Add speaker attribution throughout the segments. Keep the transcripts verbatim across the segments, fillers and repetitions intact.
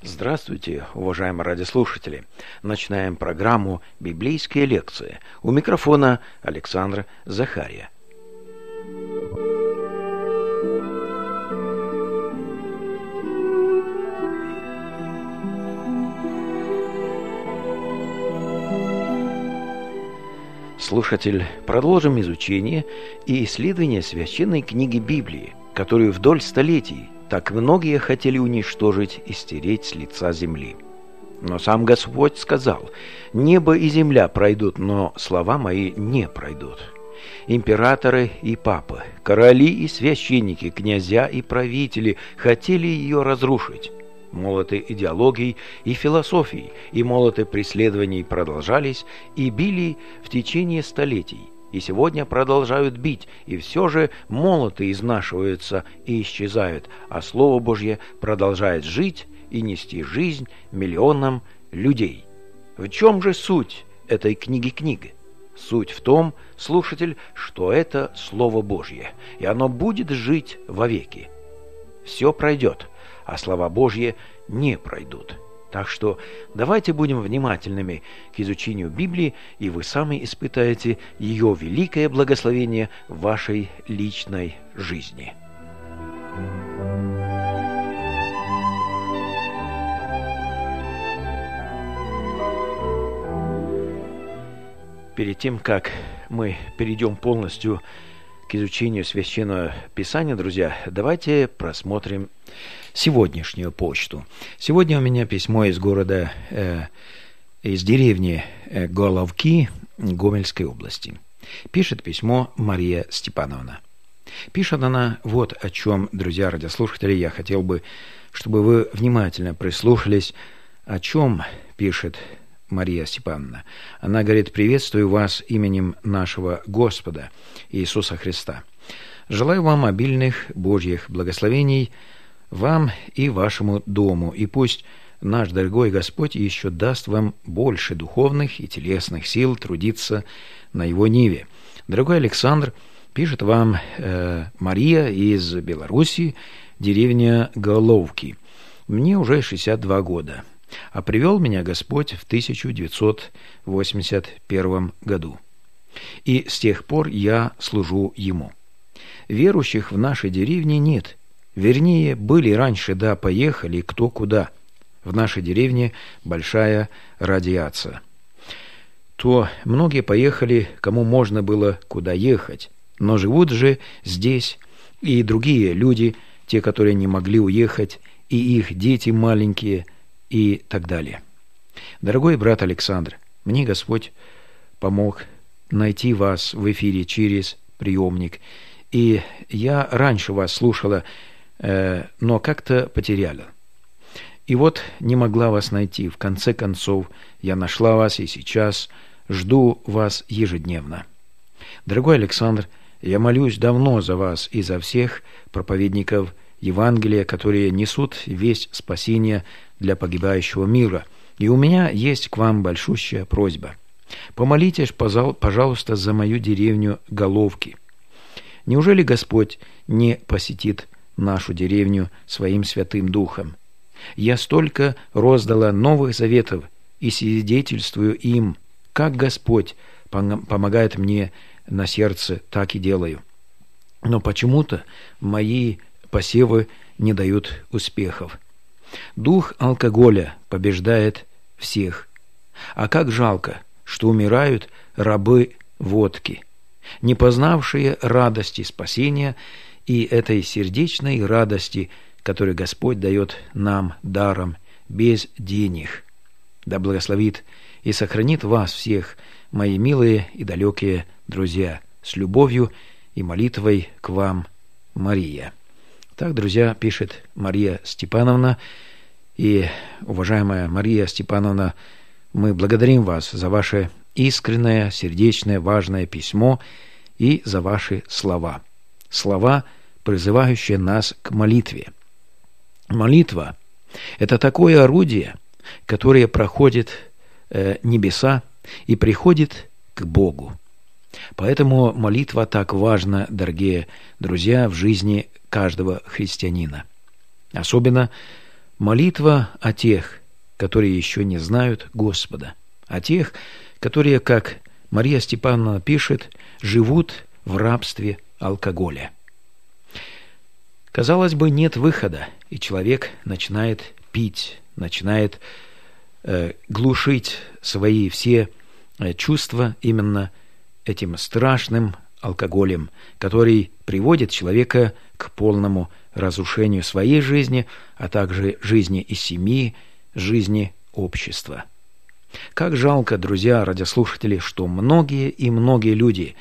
Speaker 1: Здравствуйте, уважаемые радиослушатели. Начинаем программу «Библейские лекции». У микрофона Александр Захария. Слушатель, продолжим изучение и исследование священной книги Библии, которую вдоль столетий так многие хотели уничтожить и стереть с лица земли. Но сам Господь сказал: «Небо и земля пройдут, но слова мои не пройдут». Императоры и папы, короли и священники, князья и правители хотели ее разрушить. Молоты идеологий и философий и молоты преследований продолжались и били в течение столетий, и сегодня продолжают бить, и все же молоты изнашиваются и исчезают, а Слово Божье продолжает жить и нести жизнь миллионам людей. В чем же суть этой книги-книги? Суть в том, слушатель, что это Слово Божье, и оно будет жить вовеки. Все пройдет, а слова Божьи не пройдут. Так что давайте будем внимательными к изучению Библии, и вы сами испытаете ее великое благословение в вашей личной жизни. Перед тем, как мы перейдем полностью к изучению Священного Писания, друзья, давайте просмотрим сегодняшнюю почту. Сегодня у меня письмо из города, э, из деревни э, Головки Гомельской области. Пишет письмо Мария Степановна. Пишет она вот о чем, друзья радиослушатели, я хотел бы, чтобы вы внимательно прислушались, о чем пишет Мария Степановна. Она говорит: «Приветствую вас именем нашего Господа Иисуса Христа. Желаю вам обильных Божьих благословений, вам и вашему дому, и пусть наш дорогой Господь еще даст вам больше духовных и телесных сил трудиться на его ниве». Дорогой Александр, пишет вам э, Мария из Белоруссии, деревня Головки. Мне уже шестьдесят два года, а привел меня Господь в тысяча девятьсот восемьдесят первом году. И с тех пор я служу Ему. Верующих в нашей деревне нет. Вернее, были раньше, да, поехали кто куда. В нашей деревне большая радиация. То многие поехали, кому можно было куда ехать. Но живут же здесь и другие люди, те, которые не могли уехать, и их дети маленькие, и так далее. Дорогой брат Александр, мне Господь помог найти вас в эфире через приемник, и я раньше вас слушала, э, но как-то потеряла. И вот не могла вас найти. В конце концов, я нашла вас и сейчас жду вас ежедневно. Дорогой Александр, я молюсь давно за вас и за всех проповедников Евангелия, которые несут весть спасения для погибающего мира. И у меня есть к вам большущая просьба. Помолитесь, пожалуйста, за мою деревню Головки. Неужели Господь не посетит нашу деревню своим Святым Духом? Я столько роздала новых заветов и свидетельствую им, как Господь помогает мне на сердце, так и делаю. Но почему-то мои посевы не дают успехов. Дух алкоголя побеждает всех. А как жалко, что умирают рабы водки, не познавшие радости спасения и этой сердечной радости, которую Господь дает нам даром, без денег. Да благословит и сохранит вас всех, мои милые и далекие друзья, с любовью и молитвой к вам, Мария. Так, друзья, пишет Мария Степановна. И, уважаемая Мария Степановна, мы благодарим вас за ваше искреннее, сердечное, важное письмо и за ваши слова. Слова, призывающие нас к молитве. Молитва – это такое орудие, которое проходит э, небеса и приходит к Богу. Поэтому молитва так важна, дорогие друзья, в жизни каждого христианина. Особенно Молитва о тех, которые еще не знают Господа, о тех, которые, как Мария Степановна пишет, живут в рабстве алкоголя. Казалось бы, нет выхода, и человек начинает пить, начинает э, глушить свои все э, чувства именно этим страшным алкоголем, который приводит человека к полному разрушению своей жизни, а также жизни и семьи, жизни общества. Как жалко, друзья, радиослушатели, что многие и многие люди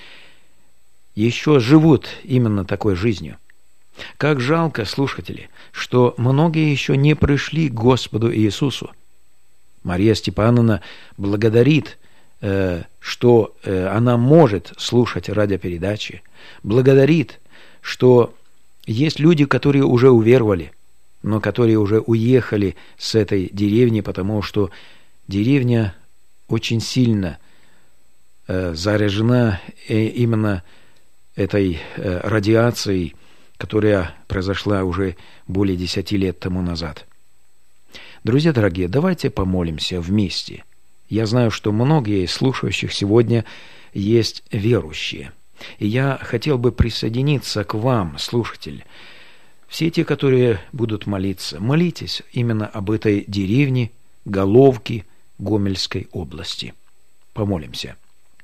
Speaker 1: еще живут именно такой жизнью. Как жалко, слушатели, что многие еще не пришли к Господу Иисусу. Мария Степановна благодарит, э, что э, она может слушать радиопередачи, благодарит, что есть люди, которые уже уверовали, но которые уже уехали с этой деревни, потому что деревня очень сильно э, заражена э, именно этой э, радиацией, которая произошла уже более десяти лет тому назад. Друзья дорогие, давайте помолимся вместе. Я знаю, что многие из слушающих сегодня есть верующие. И я хотел бы присоединиться к вам, слушатель. Все те, которые будут молиться, молитесь именно об этой деревне, Головки Гомельской области. Помолимся.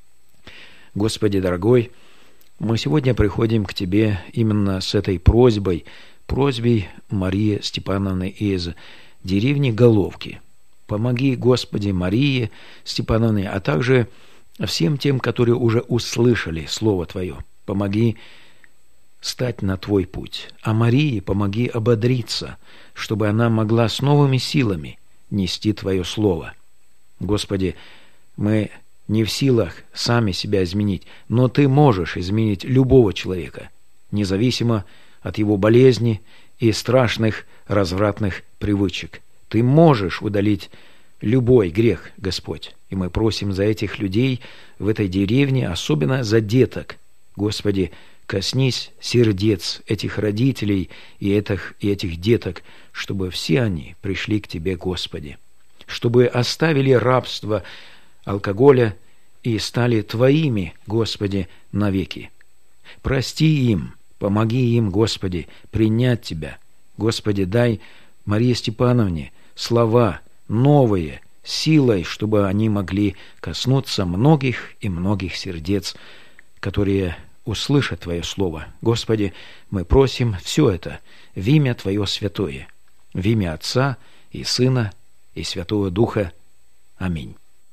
Speaker 1: Господи дорогой, мы сегодня приходим к Тебе именно с этой просьбой, просьбой Марии Степановны из деревни Головки. Помоги, Господи, Марии Степановне, а также всем тем, которые уже услышали Слово Твое. Помоги стать на Твой путь. А Марии помоги ободриться, чтобы она могла с новыми силами нести Твое Слово. Господи, мы не в силах сами себя изменить, но Ты можешь изменить любого человека, независимо от его болезни и страшных развратных привычек. Ты можешь удалить любой грех, Господь. И мы просим за этих людей в этой деревне, особенно за деток. Господи, коснись сердец этих родителей и этих, и этих деток, чтобы все они пришли к Тебе, Господи, чтобы оставили рабство алкоголя и стали Твоими, Господи, навеки. Прости им, помоги им, Господи, принять Тебя. Господи, дай Марии Степановне слова новые, силой, чтобы они могли коснуться многих и многих сердец, которые услышат Твое Слово. Господи, мы просим все это в имя Твое святое, в имя Отца и Сына и Святого Духа. Аминь.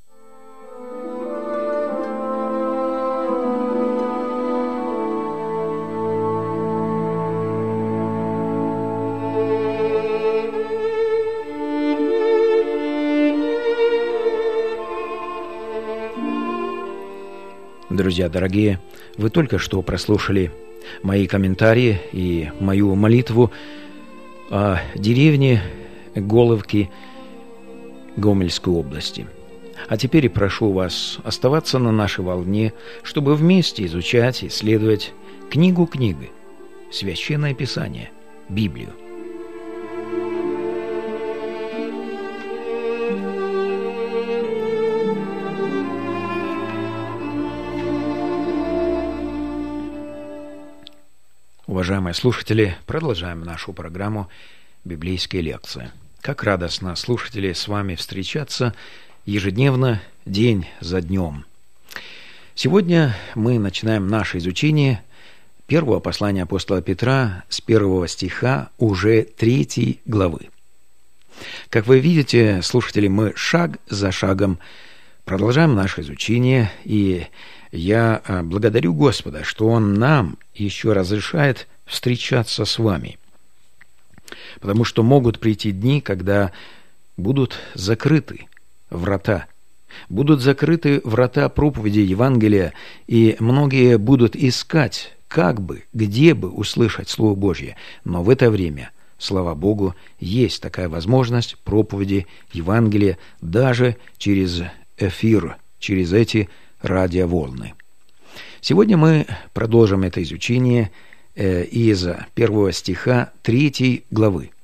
Speaker 1: Друзья дорогие, вы только что прослушали мои комментарии и мою молитву о деревне Головки Гомельской области. А теперь прошу вас оставаться на нашей волне, чтобы вместе изучать и исследовать книгу книги, Священное Писание, Библию. Уважаемые слушатели, продолжаем нашу программу «Библейские лекции». Как радостно, слушатели, с вами встречаться ежедневно, день за днем. Сегодня мы начинаем наше изучение первого послания апостола Петра с первого стиха уже третьей главы. Как вы видите, слушатели, мы шаг за шагом продолжаем наше изучение, и я благодарю Господа, что Он нам еще разрешает встречаться с вами, потому что могут прийти дни, когда будут закрыты врата, будут закрыты врата проповеди Евангелия, и многие будут искать, как бы, где бы услышать Слово Божье, но в это время, слава Богу, есть такая возможность проповеди Евангелия даже через эфир, через эти радиоволны. Сегодня мы продолжим это изучение из первого стиха третьей главы.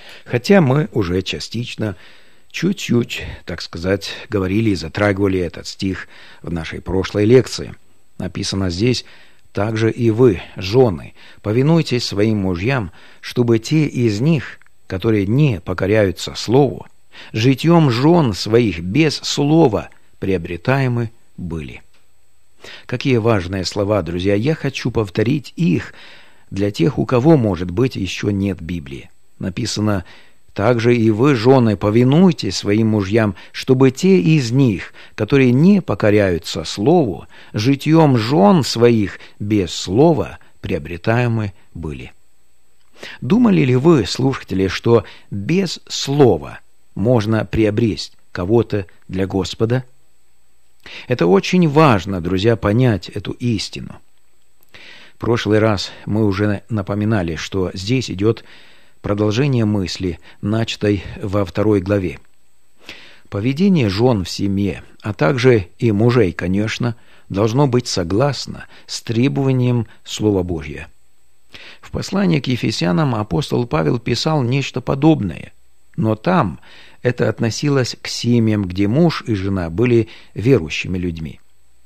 Speaker 1: Хотя мы уже частично, чуть-чуть, так сказать, говорили и затрагивали этот стих в нашей прошлой лекции. Написано здесь: «Также и вы, жены, повинуйтесь своим мужьям, чтобы те из них, которые не покоряются слову, житьем жен своих без слова приобретаемы были». Какие важные слова, друзья! Я хочу повторить их для тех, у кого, может быть, еще нет Библии. Написано: «Также и вы, жены, повинуйтесь своим мужьям, чтобы те из них, которые не покоряются слову, житьем жен своих без слова приобретаемы были». Думали ли вы, слушатели, что без слова можно приобрести кого-то для Господа? Это очень важно, друзья, понять эту истину. В прошлый раз мы уже напоминали, что здесь идет продолжение мысли, начатой во второй главе. Поведение жен в семье, а также и мужей, конечно, должно быть согласно с требованием Слова Божьего. В послании к Ефесянам апостол Павел писал нечто подобное, но там это относилось к семьям, где муж и жена были верующими людьми.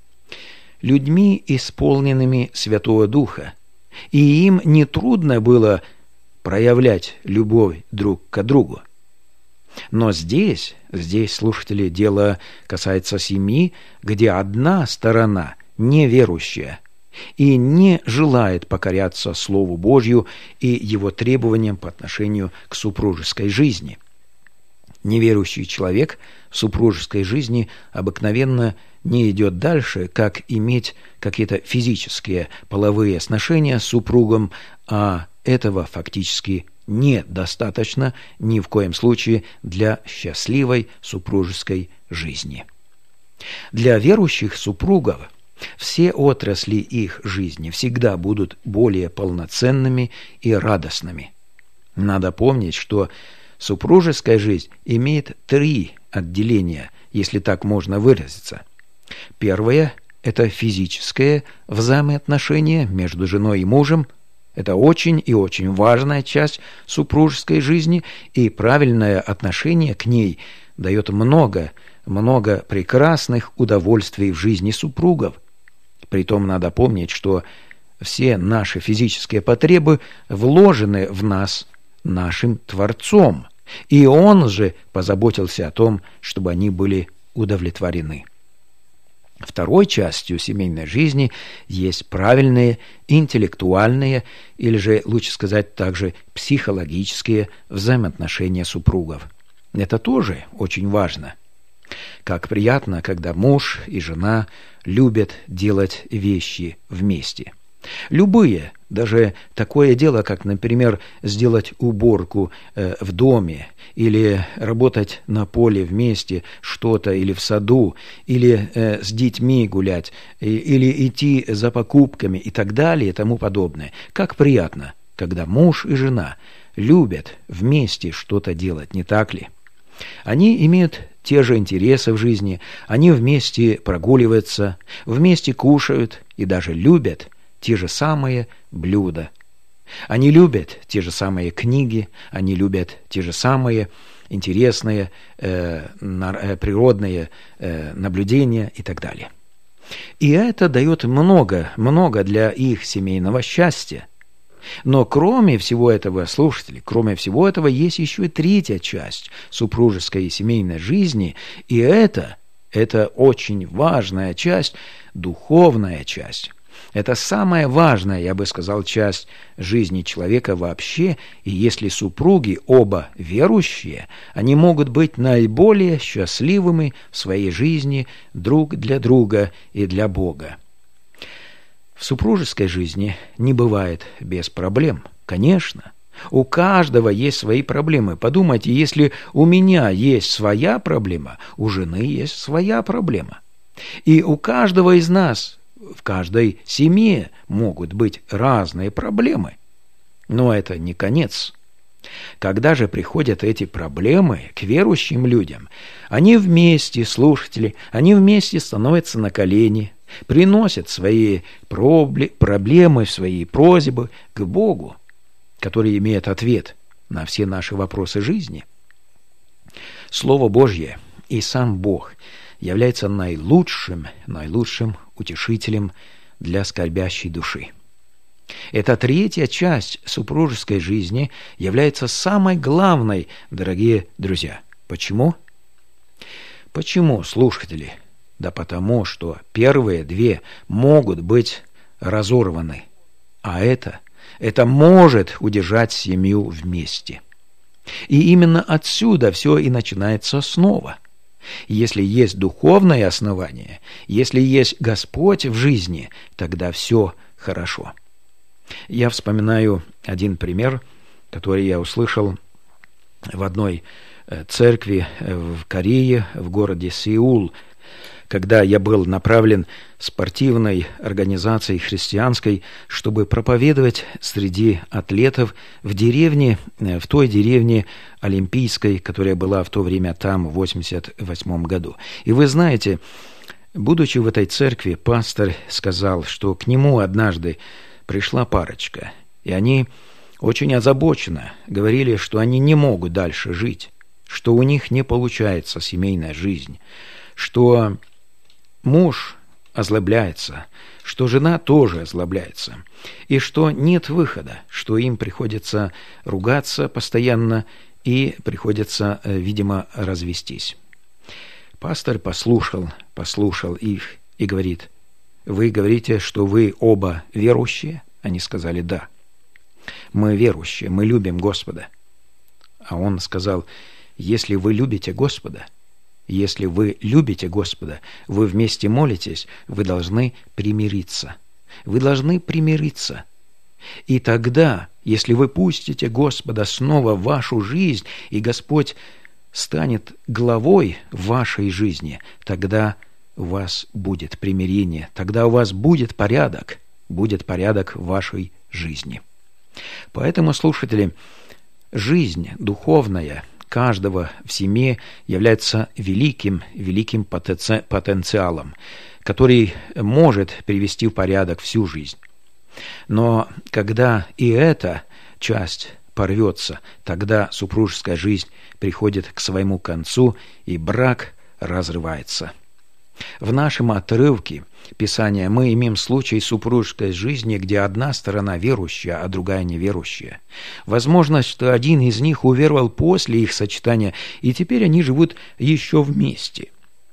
Speaker 1: Людьми, исполненными Святого Духа, и им нетрудно было проявлять любовь друг к другу. Но здесь, здесь, слушатели, дело касается семьи, где одна сторона неверующая и не желает покоряться Слову Божью и его требованиям по отношению к супружеской жизни. Неверующий человек в супружеской жизни обыкновенно не идет дальше, как иметь какие-то физические половые сношения с супругом, а этого фактически недостаточно ни в коем случае для счастливой супружеской жизни. Для верующих супругов все отрасли их жизни всегда будут более полноценными и радостными. Надо помнить, что супружеская жизнь имеет три отделения, если так можно выразиться. Первое – это физическое взаимоотношение между женой и мужем. Это очень и очень важная часть супружеской жизни, и правильное отношение к ней дает много, много прекрасных удовольствий в жизни супругов. Притом надо помнить, что все наши физические потребы вложены в нас нашим Творцом, и Он же позаботился о том, чтобы они были удовлетворены. Второй частью семейной жизни есть правильные интеллектуальные, или же, лучше сказать, также психологические взаимоотношения супругов. Это тоже очень важно. Как приятно, когда муж и жена любят делать вещи вместе. Любые, даже такое дело, как, например, сделать уборку э, в доме, или работать на поле вместе, что-то, или в саду, или э, с детьми гулять, и, или идти за покупками и так далее и тому подобное. Как приятно, когда муж и жена любят вместе что-то делать, не так ли? Они имеют те же интересы в жизни, они вместе прогуливаются, вместе кушают и даже любят те же самые блюда. Они любят те же самые книги, они любят те же самые интересные э, на, э, природные э, наблюдения и так далее. И это дает много, много для их семейного счастья. Но кроме всего этого, слушатели, кроме всего этого, есть еще и третья часть супружеской и семейной жизни, и это, это очень важная часть, духовная часть. Это самая важная, я бы сказал, часть жизни человека вообще, и если супруги оба верующие, они могут быть наиболее счастливыми в своей жизни друг для друга и для Бога. В супружеской жизни не бывает без проблем, конечно. У каждого есть свои проблемы. Подумайте, если у меня есть своя проблема, у жены есть своя проблема. И у каждого из нас, в каждой семье могут быть разные проблемы. Но это не конец. Когда же приходят эти проблемы к верующим людям, они вместе, слушатели, они вместе становятся на колени, приносят свои проблемы, свои просьбы к Богу, который имеет ответ. на все наши вопросы жизни. Слово Божье и сам Бог является наилучшим, наилучшим утешителем для скорбящей души. Эта третья часть супружеской жизни является самой главной, дорогие друзья. Почему? Почему, слушатели? Да потому, что первые две могут быть разорваны, а это, это может удержать семью вместе. И именно отсюда все и начинается снова. Если есть духовное основание, если есть Господь в жизни, тогда все хорошо. Я вспоминаю один пример, который я услышал в одной церкви в Корее, в городе Сеул, когда я был направлен спортивной организацией христианской, чтобы проповедовать среди атлетов в деревне, в той деревне олимпийской, которая была в то время там, в восемьдесят восьмом году. И вы знаете, будучи в этой церкви, пастор сказал, что к нему однажды пришла парочка, и они очень озабоченно говорили, что они не могут дальше жить, что у них не получается семейная жизнь, что муж озлобляется, что жена тоже озлобляется, и что нет выхода, что им приходится ругаться постоянно и приходится, видимо, развестись. Пастор послушал, послушал их и говорит: «Вы говорите, что вы оба верующие?» Они сказали: «Да, мы верующие, мы любим Господа». А он сказал: «Если вы любите Господа, если вы любите Господа, вы вместе молитесь, вы должны примириться. Вы должны примириться. И тогда, если вы пустите Господа снова в вашу жизнь, и Господь станет главой в вашей жизни, тогда у вас будет примирение, тогда у вас будет порядок, будет порядок в вашей жизни». Поэтому, слушатели, жизнь духовная каждого в семье является великим, великим потенциалом, который может привести в порядок всю жизнь. Но когда и эта часть порвется, тогда супружеская жизнь приходит к своему концу, и брак разрывается. В нашем отрывке Писания мы имеем случай супружеской жизни, где одна сторона верующая, а другая неверующая. Возможно, что один из них уверовал после их сочетания, и теперь они живут еще вместе.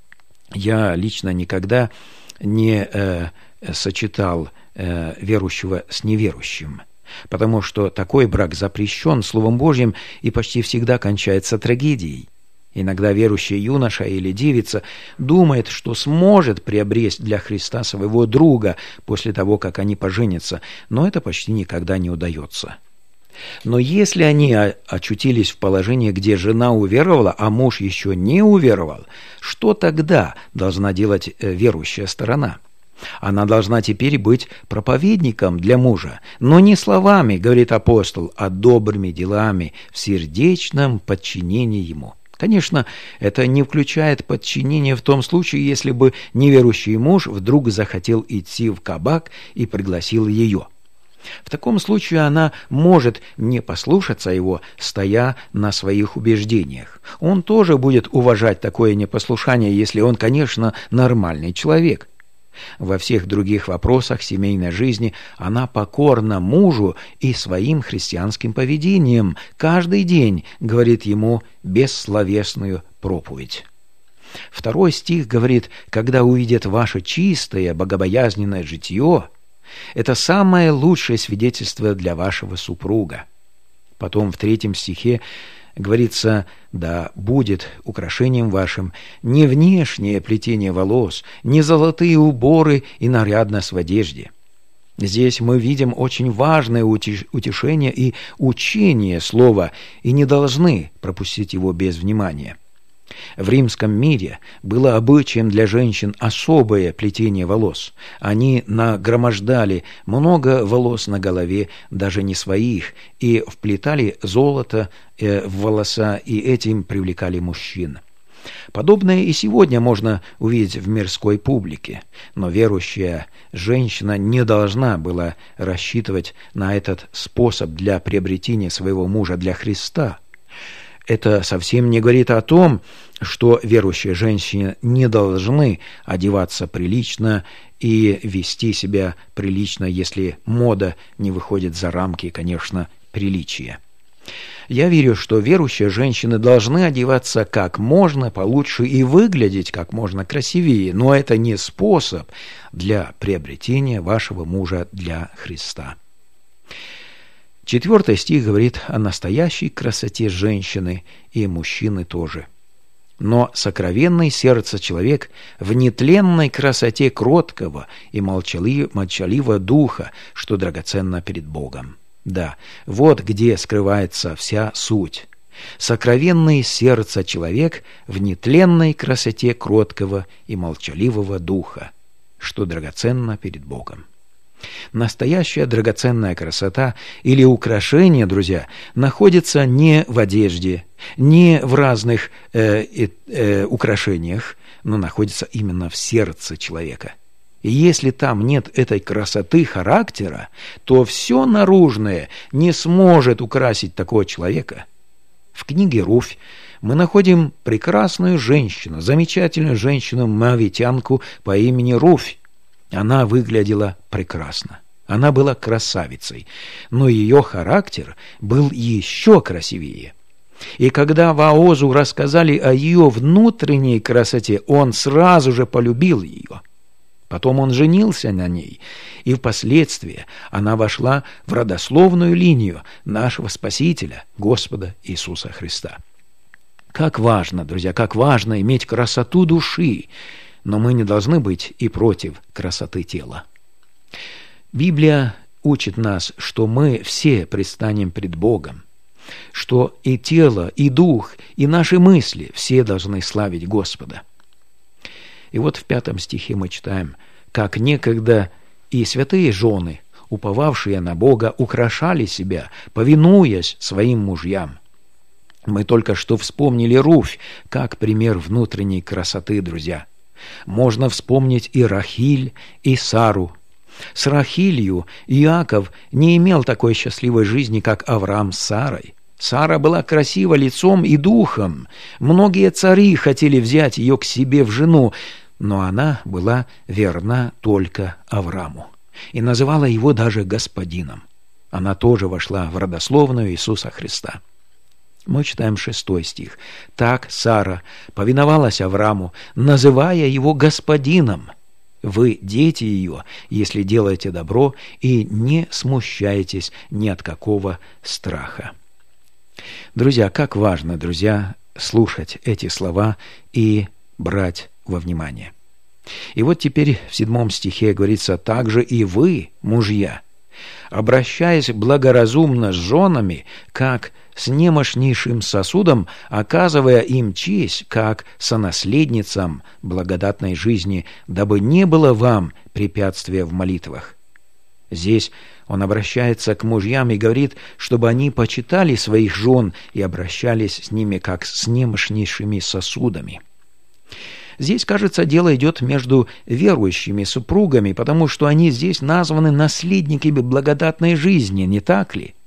Speaker 1: Я лично никогда не э, сочетал э, верующего с неверующим, потому что такой брак запрещен Словом Божьим и почти всегда кончается трагедией. Иногда верующий юноша или девица думает, что сможет приобрести для Христа своего друга после того, как они поженятся, но это почти никогда не удается. Но если они очутились в положении, где жена уверовала, а муж еще не уверовал, что тогда должна делать верующая сторона? Она должна теперь быть проповедником для мужа, но не словами, говорит апостол, а добрыми делами в сердечном подчинении ему. Конечно, это не включает подчинение в том случае, если бы неверующий муж вдруг захотел идти в кабак и пригласил ее. В таком случае она может не послушаться его, стоя на своих убеждениях. Он тоже будет уважать такое непослушание, если он, конечно, нормальный человек. Во всех других вопросах семейной жизни она покорна мужу и своим христианским поведением каждый день говорит ему бессловесную проповедь. Второй стих говорит: «Когда увидят ваше чистое, богобоязненное житие, это самое лучшее свидетельство для вашего супруга». Потом в третьем стихе говорится: «Да будет украшением вашим не внешнее плетение волос, не золотые уборы и нарядность в одежде». Здесь мы видим очень важное утешение и учение слова, и не должны пропустить его без внимания. В римском мире было обычаем для женщин особое плетение волос. Они нагромождали много волос на голове, даже не своих, и вплетали золото в волоса, и этим привлекали мужчин. Подобное и сегодня можно увидеть в мирской публике, но верующая женщина не должна была рассчитывать на этот способ для приобретения своего мужа для Христа. Это совсем не говорит о том, что верующие женщины не должны одеваться прилично и вести себя прилично, если мода не выходит за рамки, конечно, приличия. Я верю, что верующие женщины должны одеваться как можно получше и выглядеть как можно красивее, но это не способ для приобретения вашего мужа для Христа. Четвертый стих говорит о настоящей красоте женщины и мужчины тоже. Но сокровенный сердце человек в нетленной красоте кроткого и молчаливого духа, что драгоценно перед Богом. Да, вот где скрывается вся суть. Сокровенный сердце человек в нетленной красоте кроткого и молчаливого духа, что драгоценно перед Богом. Настоящая драгоценная красота или украшение, друзья, находится не в одежде, не в разных э, э, э, украшениях, но находится именно в сердце человека. И если там нет этой красоты характера, то все наружное не сможет украсить такого человека. В книге «Руфь» мы находим прекрасную женщину, замечательную женщину-моавитянку по имени Руфь. Она выглядела прекрасно. Она была красавицей, но ее характер был еще красивее. И когда Воозу рассказали о ее внутренней красоте, он сразу же полюбил ее. Потом он женился на ней, и впоследствии она вошла в родословную линию нашего Спасителя, Господа Иисуса Христа. Как важно, друзья, как важно иметь красоту души, но мы не должны быть и против красоты тела. Библия учит нас, что мы все предстанем пред Богом, что и тело, и дух, и наши мысли все должны славить Господа. И вот в пятом стихе мы читаем, как некогда и святые жены, уповавшие на Бога, украшали себя, повинуясь своим мужьям. Мы только что вспомнили Руфь, как пример внутренней красоты, друзья. Можно вспомнить и Рахиль, и Сару. С Рахилью Иаков не имел такой счастливой жизни, как Авраам с Сарой. Сара была красива лицом и духом. Многие цари хотели взять ее к себе в жену, но она была верна только Аврааму и называла его даже господином. Она тоже вошла в родословную Иисуса Христа. Мы читаем шестой стих. «Так Сара повиновалась Аврааму, называя его господином. Вы дети ее, если делаете добро и не смущаетесь ни от какого страха». Друзья, как важно, друзья, слушать эти слова и брать во внимание. И вот теперь в седьмом стихе говорится: «Также и вы, мужья, обращаясь благоразумно с женами, как с немощнейшим сосудом, оказывая им честь, как сонаследницам благодатной жизни, дабы не было вам препятствия в молитвах». Здесь он обращается к мужьям и говорит, чтобы они почитали своих жен и обращались с ними, как с немощнейшими сосудами. Здесь, кажется, дело идет между верующими супругами, потому что они здесь названы наследниками благодатной жизни, не так ли?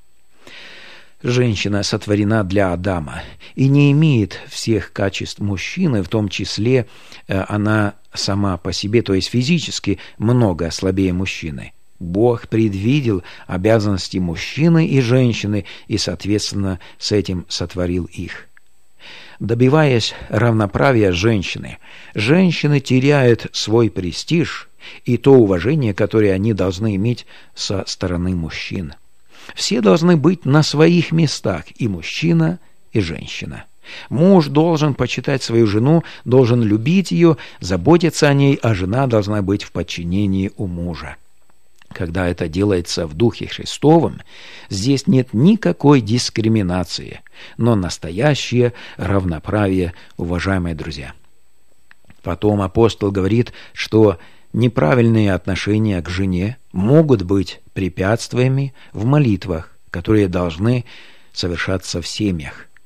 Speaker 1: Женщина сотворена для Адама и не имеет всех качеств мужчины, в том числе она сама по себе, то есть физически, много слабее мужчины. Бог предвидел обязанности мужчины и женщины и, соответственно, с этим сотворил их. Добиваясь равноправия женщины, женщины теряют свой престиж и то уважение, которое они должны иметь со стороны мужчин. Все должны быть на своих местах, и мужчина, и женщина. Муж должен почитать свою жену, должен любить ее, заботиться о ней, а жена должна быть в подчинении у мужа. Когда это делается в Духе Христовом, здесь нет никакой дискриминации, но настоящее равноправие, уважаемые друзья. Потом апостол говорит, что неправильные отношения к жене могут быть препятствиями в молитвах, которые должны совершаться в семьях.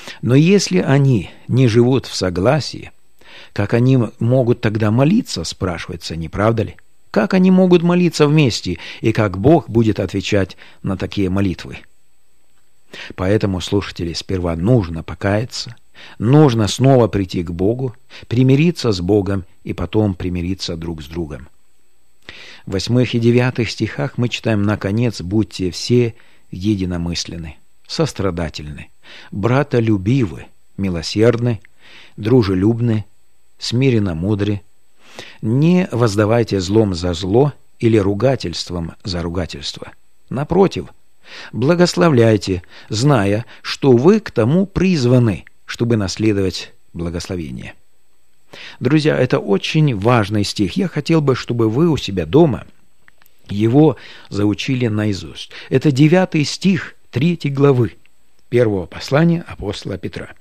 Speaker 1: Но если они не живут в согласии, как они могут тогда молиться, спрашивается, не правда ли? Как они могут молиться вместе, и как Бог будет отвечать на такие молитвы? Поэтому, слушатели, сперва нужно покаяться, нужно снова прийти к Богу, примириться с Богом и потом примириться друг с другом. В восьмых и девятых стихах мы читаем: «Наконец, будьте все единомысленны, сострадательны, братолюбивы, милосердны, дружелюбны, смиренно мудры, не воздавайте злом за зло или ругательством за ругательство. Напротив, благословляйте, зная, что вы к тому призваны, чтобы наследовать благословение». Друзья, это очень важный стих. Я хотел бы, чтобы вы у себя дома его заучили наизусть. Это девятый стих третьей главы первого послания апостола Петра.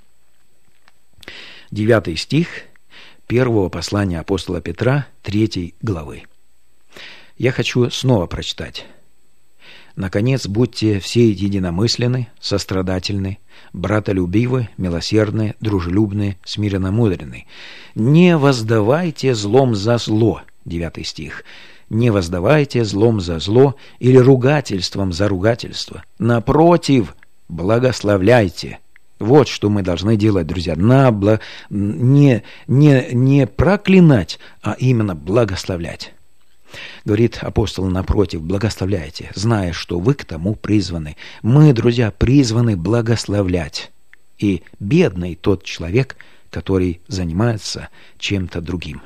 Speaker 1: Девятый стих первого послания апостола Петра, третьей главы. Я хочу снова прочитать. «Наконец, будьте все единомысленны, сострадательны, братолюбивы, милосердны, дружелюбны, смиренно мудрены. Не воздавайте злом за зло». Девятый стих. «Не воздавайте злом за зло или ругательством за ругательство. Напротив, благословляйте». Вот что мы должны делать, друзья. На бла... не, не, не проклинать, а именно благословлять. Говорит апостол, напротив, благословляйте, зная, что вы к тому призваны. Мы, друзья, призваны благословлять. И бедный тот человек, который занимается чем-то другим.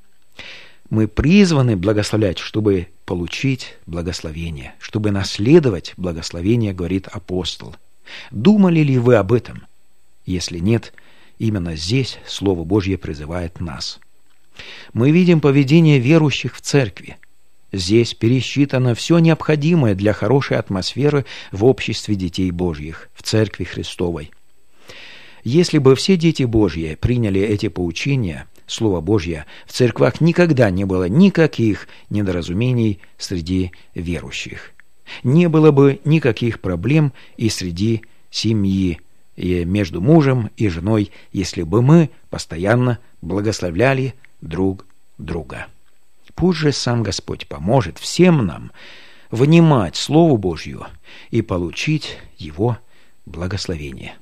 Speaker 1: Мы призваны благословлять, чтобы получить благословение, чтобы наследовать благословение, говорит апостол. Думали ли вы об этом? Если нет, именно здесь Слово Божье призывает нас. Мы видим поведение верующих в церкви. Здесь пересчитано все необходимое для хорошей атмосферы в обществе детей Божьих, в церкви Христовой. Если бы все дети Божьи приняли эти поучения, Слово Божье, в церквах никогда не было никаких недоразумений среди верующих. Не было бы никаких проблем и среди семьи, и между мужем и женой, если бы мы постоянно благословляли друг друга. Пусть же сам Господь поможет всем нам внимать Слову Божью и получить Его благословение.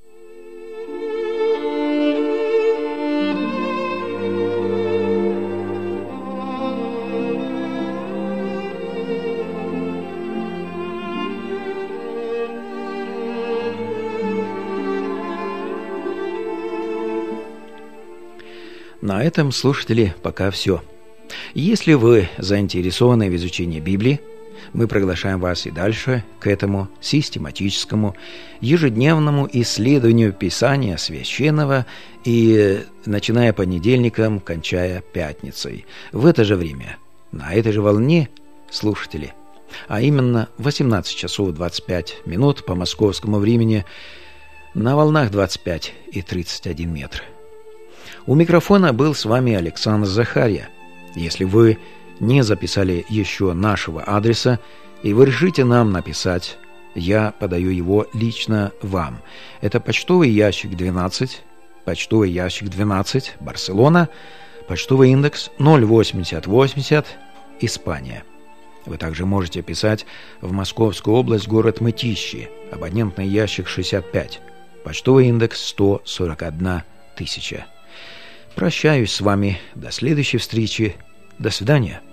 Speaker 1: На этом, слушатели, пока все. Если вы заинтересованы в изучении Библии, мы приглашаем вас и дальше к этому систематическому ежедневному исследованию Писания Священного, и начиная понедельником, кончая пятницей. В это же время, на этой же волне, слушатели, а именно восемнадцать часов двадцать пять минут по московскому времени, на волнах двадцать пять и тридцать один метр. У микрофона был с вами Александр Захарья. Если вы не записали еще нашего адреса, и вы решите нам написать, я подаю его лично вам. Это почтовый ящик двенадцать, почтовый ящик двенадцать, Барселона, почтовый индекс ноль восемьдесят восемьдесят, Испания. Вы также можете писать в Московскую область, город Мытищи, абонентный ящик шестьдесят пять, почтовый индекс сто сорок одна тысяча. Прощаюсь с вами. До следующей встречи. До свидания.